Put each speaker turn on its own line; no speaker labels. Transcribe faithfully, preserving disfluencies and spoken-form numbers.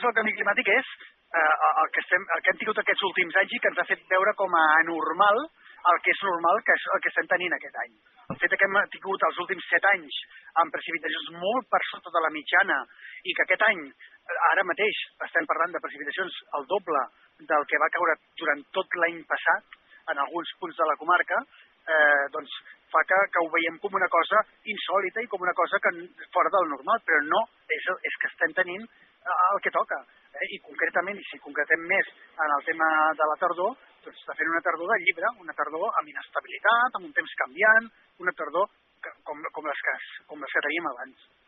del canvi climàtic és eh, el, que estem, el que hem tingut aquests últims anys i que ens ha fet veure com a anormal el que és normal, que és el que estem tenint aquest any. El fet que hem tingut els últims set anys amb precipitacions molt per sota de la mitjana i que aquest any, ara mateix, estem parlant de precipitacions el doble del que va caure durant tot l'any passat en alguns punts de la comarca, eh, doncs fa que, que ho veiem com una cosa insòlita i com una cosa que fora del normal, però no, és, és que estem tenint el que toca. Eh? I concretament, i si concretem més en el tema de la tardor, doncs està fent una tardor de llibre, una tardor amb inestabilitat, amb un temps canviant, una tardor que, com, com, les que, com les que teníem abans.